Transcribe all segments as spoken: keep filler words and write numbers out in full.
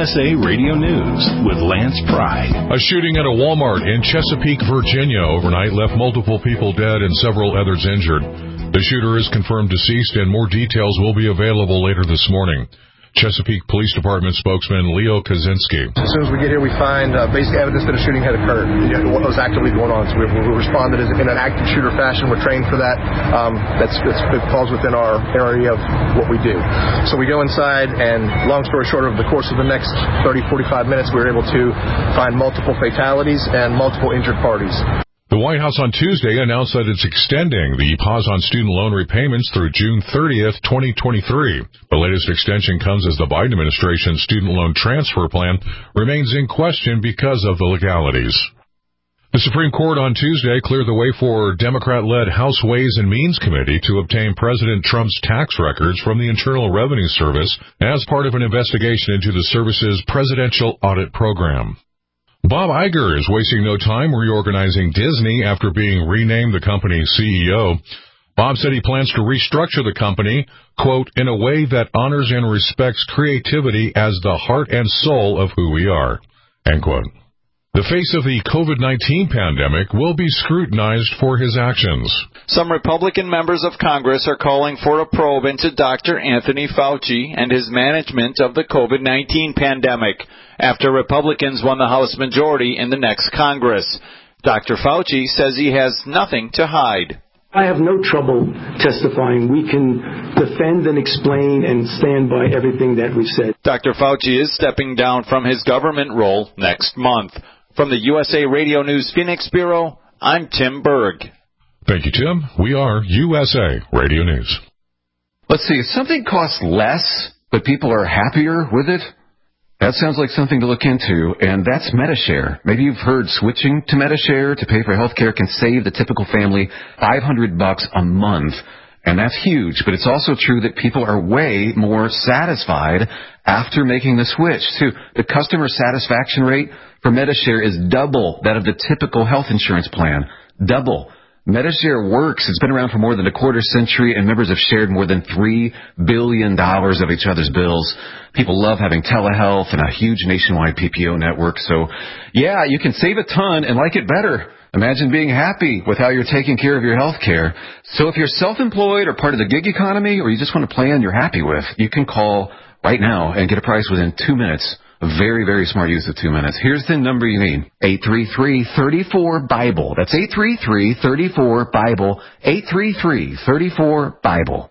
S A Radio News with Lance Pry. A shooting at a Walmart in Chesapeake, Virginia overnight left multiple people dead and several others injured. The shooter is confirmed deceased, and more details will be available later this morning. Chesapeake Police Department spokesman Leo Kaczynski. As soon as we get here, we find uh, basic evidence that a shooting had occurred, what was actively going on. So we, we responded in an active shooter fashion. We're trained for that. Um, that's, that's it falls within our area of what we do. So we go inside, and long story short, over the course of the next thirty, forty-five minutes, we were able to find multiple fatalities and multiple injured parties. The White House on Tuesday announced that it's extending the pause on student loan repayments through June thirtieth, twenty twenty-three. The latest extension comes as the Biden administration's student loan transfer plan remains in question because of the legalities. The Supreme Court on Tuesday cleared the way for Democrat-led House Ways and Means Committee to obtain President Trump's tax records from the Internal Revenue Service as part of an investigation into the service's presidential audit program. Bob Iger is wasting no time reorganizing Disney after being renamed the company's C E O. Bob said he plans to restructure the company, quote, in a way that honors and respects creativity as the heart and soul of who we are, end quote. The face of the COVID nineteen pandemic will be scrutinized for his actions. Some Republican members of Congress are calling for a probe into Doctor Anthony Fauci and his management of the COVID nineteen pandemic after Republicans won the House majority in the next Congress. Doctor Fauci says he has nothing to hide. I have no trouble testifying. We can defend and explain and stand by everything that we've said. Doctor Fauci is stepping down from his government role next month. From the U S A Radio News Phoenix Bureau, I'm Tim Berg. Thank you, Tim. We are U S A Radio News. Let's see, if something costs less, but people are happier with it, that sounds like something to look into, and that's Medi-Share. Maybe you've heard switching to Medi-Share to pay for health care can save the typical family five hundred bucks a month, and that's huge. But it's also true that people are way more satisfied after making the switch, too. The customer satisfaction rate for Medi-Share is double that of the typical health insurance plan. Double. Medi-Share works. It's been around for more than a quarter century, and members have shared more than three billion dollars of each other's bills. People love having telehealth and a huge nationwide P P O network. So, yeah, you can save a ton and like it better. Imagine being happy with how you're taking care of your health care. So if you're self-employed or part of the gig economy, or you just want a plan you're happy with, you can call right now and get a price within two minutes. A very, very smart use of two minutes. Here's the number you need. eight three three, three four, BIBLE. That's eight three three, three four, BIBLE. eight three three, three four, BIBLE.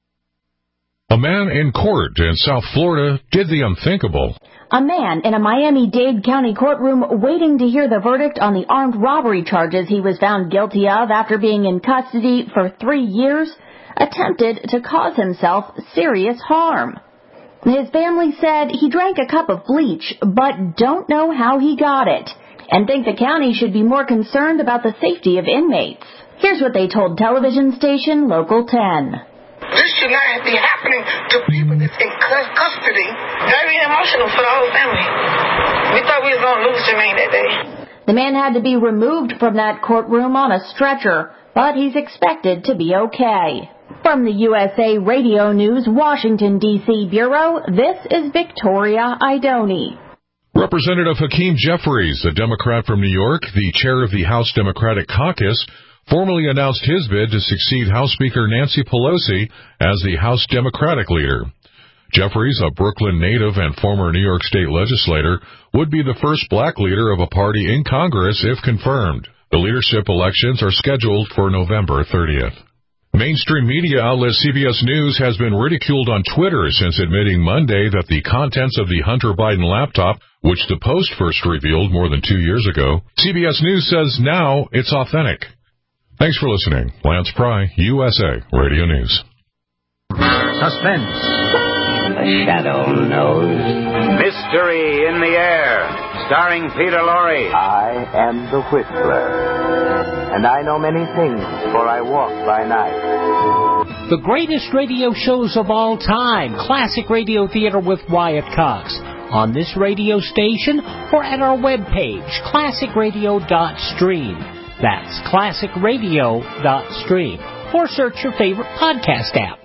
A man in court in South Florida did the unthinkable. A man in a Miami-Dade County courtroom waiting to hear the verdict on the armed robbery charges he was found guilty of after being in custody for three years attempted to cause himself serious harm. His family said he drank a cup of bleach, but don't know how he got it, and think the county should be more concerned about the safety of inmates. Here's what they told television station Local ten. This should not be happening to people that's in custody. Very emotional for the whole family. We thought we was going to lose Jermaine that day. The man had to be removed from that courtroom on a stretcher, but he's expected to be okay. From the U S A Radio News Washington, D C Bureau, this is Victoria Idoni. Representative Hakeem Jeffries, a Democrat from New York, the chair of the House Democratic Caucus, formally announced his bid to succeed House Speaker Nancy Pelosi as the House Democratic leader. Jeffries, a Brooklyn native and former New York State legislator, would be the first black leader of a party in Congress if confirmed. The leadership elections are scheduled for November thirtieth. Mainstream media outlet C B S News has been ridiculed on Twitter since admitting Monday that the contents of the Hunter Biden laptop, which the Post first revealed more than two years ago, C B S News says now it's authentic. Thanks for listening. Lance Pry, U S A Radio News. Suspense. The shadow knows. Mystery in the air. Starring Peter Lorre. I am the Whistler, and I know many things, for I walk by night. The greatest radio shows of all time. Classic Radio Theater with Wyatt Cox. On this radio station or at our webpage, classic radio dot stream. That's classic radio dot stream. Or search your favorite podcast app.